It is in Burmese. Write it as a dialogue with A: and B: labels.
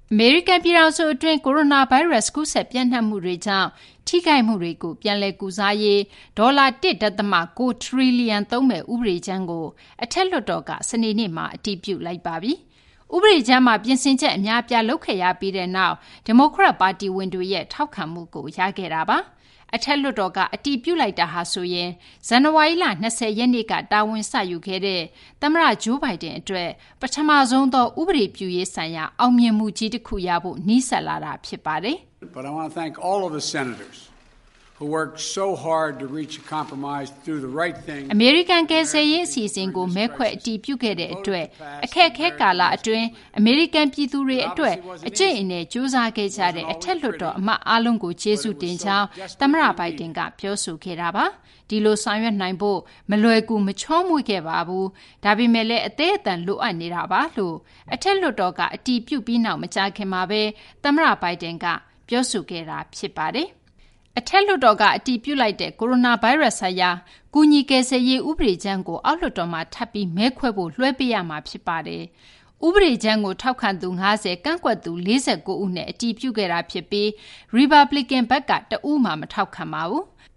A: အမေရိကန်ပြည်ထောင်စုအတွင်းကိုရိုနာဗိုင်းရပ်စ်ကူးစက်ပြန့်နှံ့မှုတွေကြောင့်ထိခိုက်မှုတွေကိုပြန်လည်ကုစားရေးဒေါ်လာ 1.9 ထရီလီယံသုံးမဲ့ဥပဒေကြမ်းကိုအထက်လွှတ်တော်ကစနေနေ့မှာအတည်ပြုလိုက်ပါပြီ။ဥပဒေကြမ်းမှာပြင်ဆင်ချက်အများအပြားလုပ်ခဲ့ရပြီးတဲ့နောက်ဒီမိုကရက်ပါတီဝင်တွေရဲ့ထောက်ခံမှုကိုရခဲ့တာပါ။အထက်လွှတ်တော်ကအတည်ပြုလိုက်တာဟာဆိုရင်ဇန်နဝါရီလ20ရက်နေ့ကတာဝန်ဆယူခဲ့တဲ့သမ္မတဂျိုးဘိုင်ဒန်အတွက်ပထမဆုံးသောဥပဒေပြုရေးဆိုင်ရာအောင်မြင်မှုကြီးတစ်ခုရဖို့နှီးစပ်လာတာဖြစ်ပါတယ်။
B: But I want to thank all of the senators who worked so hard to reach a compromise through the right thing.
A: အမေရိကန်ကယ်ဆယ်ရေးအစီအစဉ်ကိုမဲခွဲအတည်ပြုခဲ့တဲ့အတွက်အခက်အခဲကာလအတွင်းအမေရိကန်ပြည်သူတွေအတွက်အကျင့်အနယ်စူးစမ်းခဲ့ကြတဲ့အထက်လွှတ်တော်အမတ်အားလုံးကိုကျေးဇူးတင်ကြောင်းသမ္မတဘိုင်ဒန်ကပြောဆိုခဲ့တာပါ။ဒီလိုဆောင်ရွက်နိုင်ဖို့မလွယ်ကူမချောမွေ့ခဲ့ပါဘူး။ဒါပေမဲ့လည်းအသေးအတန်လိုအပ်နေတာပါလို့အထက်လွှတ်တော်ကအတည်ပြုပြီးနောက်မကြာခင်မှာပဲသမ္မတဘိုင်ဒန်ကပြောဆိုခဲ့တာဖြစ်ပါတယ်။အထက်လွှတ်တော်ကအတည်ပြုလိုက်တဲ့ကိုရိုနာဗိုင်းရပ်စ်ဆိုင်ရာကူညီကယ်ဆယ်ရေးဥပဒေကြမ်းကိုအောက်လွှတ်တော်မှာထပ်ပြီးမဲခွဲဖို့လွှဲပေးရမှာဖြစ်ပါတယ်။ဥပဒေကြမ်းကိုထောက်ခံသူ50ကန့်ကွက်သူ49ဦးနဲ့အတည်ပြုခဲ့တာဖြစ်ပြီး Republican ဘက်ကတဦးမှမထောက်ခံပါဘူး